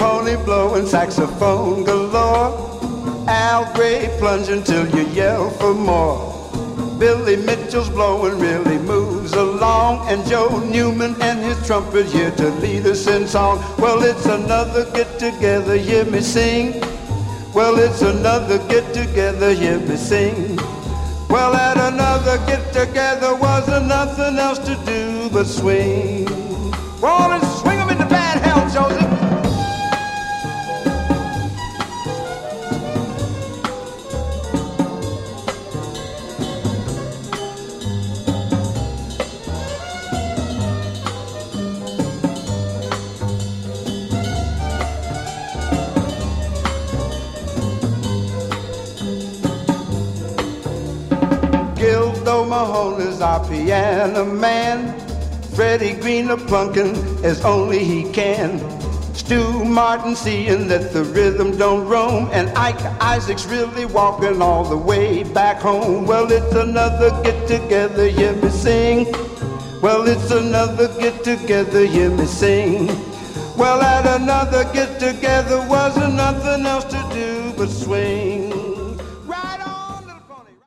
pony blowing, saxophone galore. Al Grey plunging till you yell for more. Billy Mitchell's blowing really moves along, and Joe Newman and his trumpet here to lead us in song. Well, it's another get-together, hear me sing. Well, it's another get-together, hear me sing. Well, at another get-together wasn't nothing else to do but swing. Roll and swing 'em in the bad hell, Joseph. Gildo Mahone is our piano man. Freddie Green a plunking as only he can. Stu Martin seeing that the rhythm don't roam, and Ike Isaacs really walking all the way back home. Well, it's another get-together, hear me sing. Well, it's another get-together, hear me sing. Well, at another get-together wasn't nothing else to do but swing.